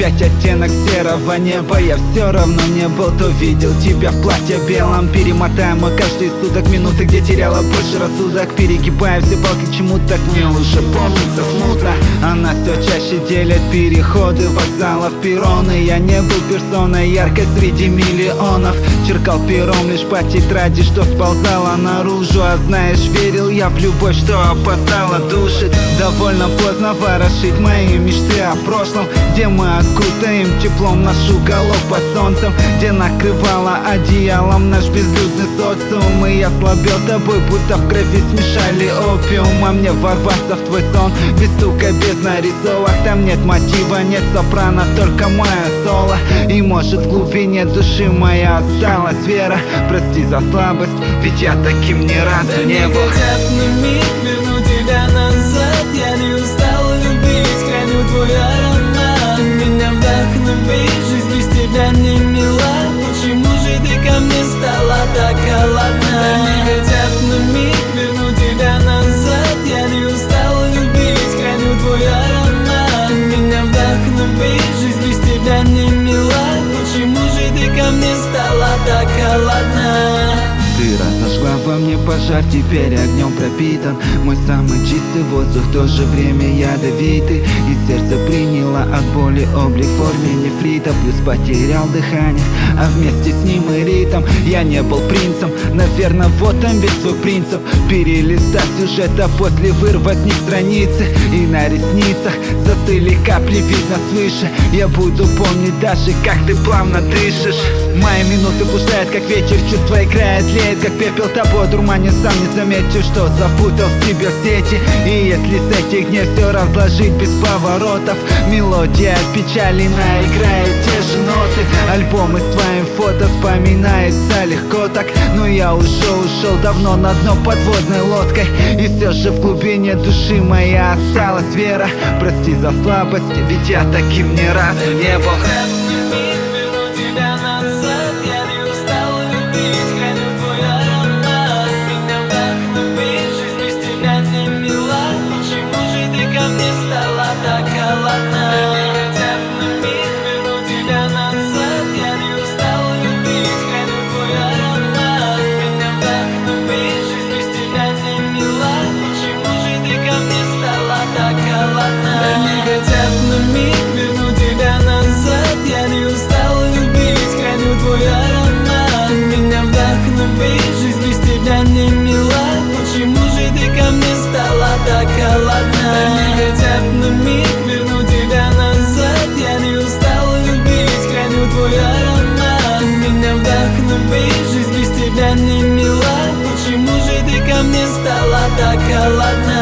опять оттенок серого неба. Я все равно не был, то видел тебя в платье белом. Перемотаем мы каждые суток минуты, где теряла больше рассудок. Перегибая все палки к чему так мне уже помнится смутно. Она все чаще делит переходы вокзалов, перроны. Я не был персоной яркой среди миллионов. Черкал пером лишь по тетради, что сползала наружу. А знаешь, верил я в любовь, что опоздала, душит. Довольно поздно ворошить мои мечты о прошлом, где мы окутаем теплом наш уголок под солнцем, где накрывала одеялом наш безлюдный социум. И я слабел тобой, будто в крови смешали опиум. А мне ворваться в твой сон без стука, без нарисовок. Там нет мотива, нет сопрано, только мое соло. И может в глубине души моя осталась вера. Прости за слабость, ведь я таким ни разу не был. Хотят на миг вернуть тебя назад. Я не устал любить, храню твой аромат. Меня вдохновить, жизнь без тебя не мила. Почему же ты ко мне стала так холодна? Они хотят на миг вернуть тебя назад. Я не устал любить, храню твой аромат. Меня вдохновить, жизнь без тебя не мила. Почему же ты ко мне стала так холодна? Ты разожгла во мне пожар, теперь огнем пропитан мой самый чистый воздух, в то же время ядовитый. И сердце приняло от боли облик в форме нефрита. Плюс потерял дыхание, а вместе с ним и ритм. Я не был принцем, наверное, вот он весь твой принцип. Перелистать сюжет, а после вырвать с них страницы. И на ресницах застыли капли, видно свыше. Я буду помнить даже, как ты плавно дышишь. Мои минуты блуждают, как ветер, чувства играет, леет, как пепел тобой дурмане. Сам не заметил, что запутал в себе в сети. И если с этих дней все разложить без поворотов, мелодия от печали наиграет те же ноты. Альбомы с твоим фото вспоминается легко так, но я уже ушел давно на дно подводной лодкой. И все же в глубине души моя осталась вера. Прости за слабость, ведь я таким ни разу не был. Так холодна. Они хотят на миг вернуть тебя назад. Я не устал любить, храню твой аромат. Меня вдохновить, жизнь без тебя не мила. Почему же ты ко мне стала так холодна? Они хотят на миг вернуть тебя назад. Я не устал любить, храню твой аромат. Меня вдохновить, жизнь без тебя не мила. Почему же ты ко мне стала так холодна? Они хотят на миг вернуть тебя назад. Я не устал любить, храню твой аромат. Меня вдохновить, жизнь без тебя не мила. Почему же ты ко мне стала так холодна?